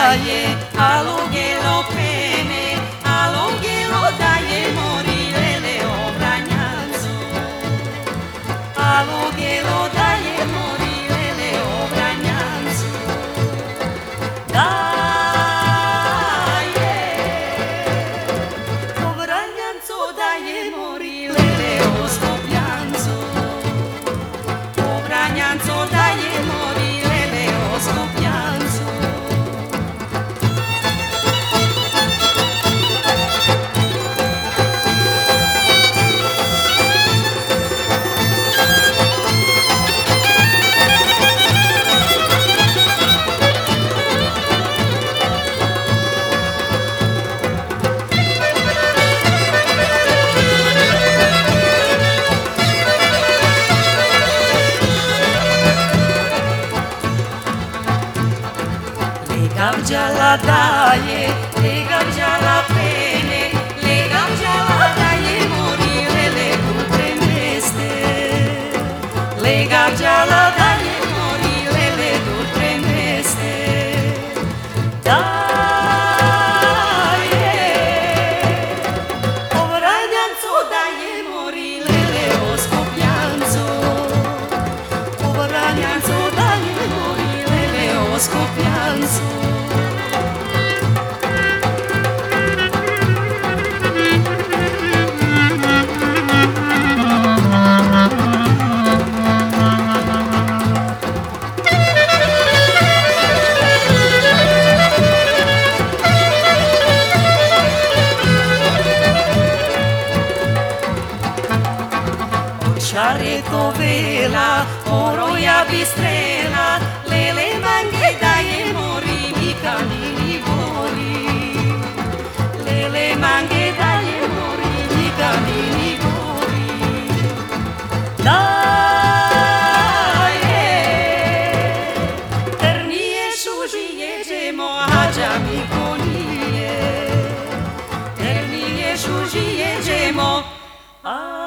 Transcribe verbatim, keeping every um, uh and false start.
daje, alugelo pene, alugelo daje, mori lele obranjancu. Alugelo daje, mori lele obranjancu. Daje, obranjancu daje, mori lele oskopljancu. Obranjancu daje, mori lele oskopljancu. Gavđala daje, le gavđala pene, le gavđala daje, mori lele kutre meste. Le gavđala daje, mori lele kutre meste. Daje, obranjancu daje, mori lele oskopljancu. Obranjancu daje, mori lele oskopljancu. Šareto vela, oroja bistrela, lele mange daje, mori mikanini voli. Lele mange daje, mori mikanini voli. Daje, trnije šuži jeđemo, ađa mi konije. Trnije šuži jeđemo, a